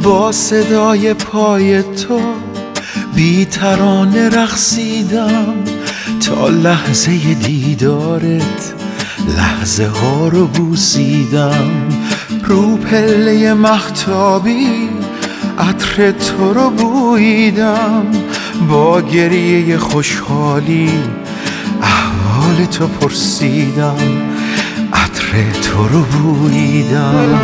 با صدای پای تو بی ترانه رقصیدم تا لحظه دیدارت، لحظه ها رو بوسیدم. رو پله مهتابی عطر تو رو بوییدم، با گریه خوشحالی احوال تو پرسیدم، عطر تو رو بوییدم.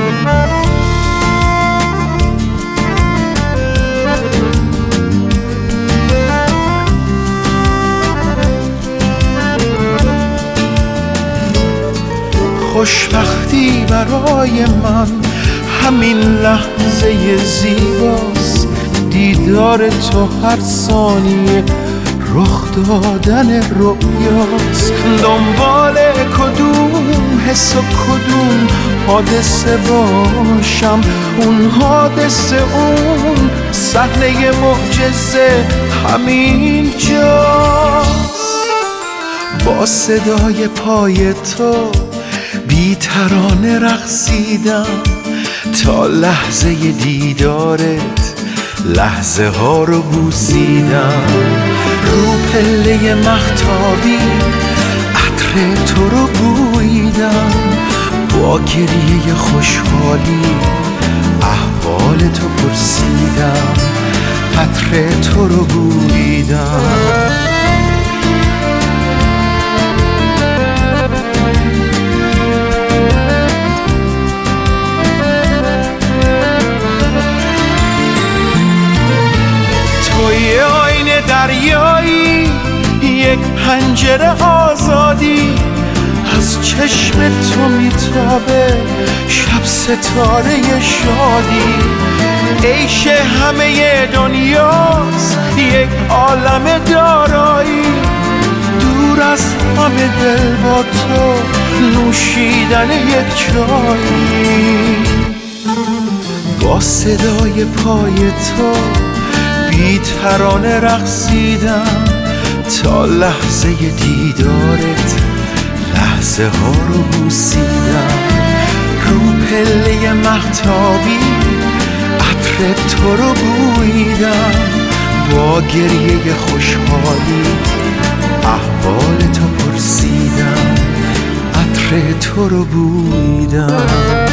خوشبختی برای من همین لحظه زیباست، دیدار تو هر ثانیه رخ دادن رؤیاست. دنبال کدوم حس و کدوم حادثه باشم، اون حادثه اون صحنه معجزه همین جاست. با صدای پای تو بی ترانه رقصیدم تا لحظه دیدارت، لحظه ها رو بوسیدم. رو پله مهتابی عطر تو رو بوییدم، با گریه خوشحالی احوال تو پرسیدم، عطر تو رو بوییدم. توی آینه دریایی، یک پنجره آزادی، از چشم تو میتابه شب ستاره شادی. عیش همه دنیاست یک عالم دارایی، دور از همه دل با تو نوشیدن یک چایی. با صدای پای تو بی ترانه رقصیدم تا لحظه دیدارت، لحظه ها رو بوسیدم. رو پله مهتابی عطر تو رو بوییدم، با گریه خوشحالی احوال تو پرسیدم، عطر تو رو بوییدم.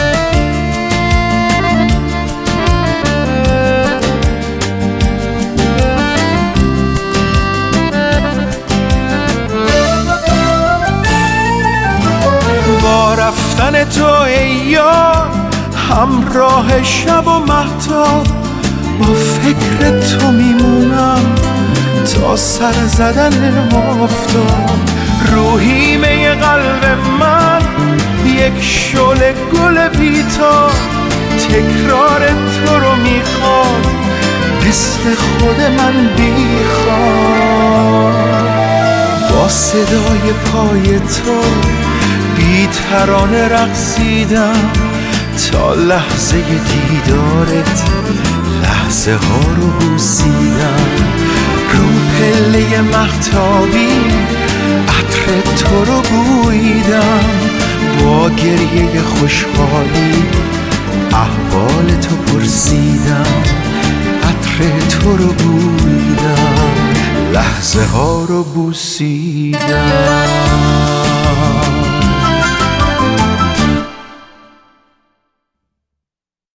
با رفتن تو ای یار همراه شب و مهتاب، با فکر تو میمونم تا سر زدن آفتاب. روحیمه قلب من یک شعله گل بی‌تاب، تکرار تو رو میخواد مثل خود من بیخواد. با صدای پای تو بی ترانه رقصیدم تا لحظه دیدارت، لحظه ها رو بوسیدم. رو پله مهتابی عطر تو رو بوییدم، با گریه خوشحالی احوال تو پرسیدم، عطر تو رو بوییدم، لحظه ها رو بوسیدم.